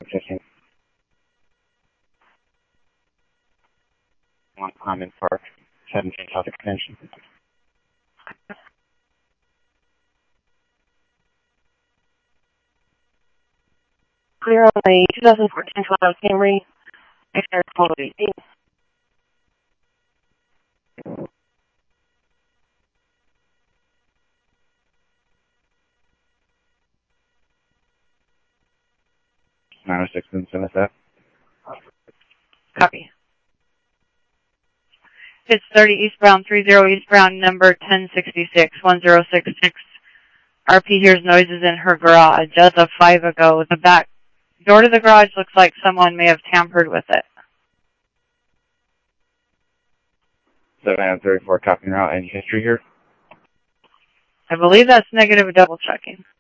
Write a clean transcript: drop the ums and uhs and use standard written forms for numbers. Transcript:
15. On Hyman Park, 17 South Extension. Clear on the 2014 Toyota Camry, exterior photo 18. -6 and that. Copy. It's 30 eastbound, 30 eastbound, number 1066, 1066. RP hears noises in her garage as of 5 ago. The back door to the garage looks like someone may have tampered with it. 734 copying route. Any history here? I believe that's negative double checking.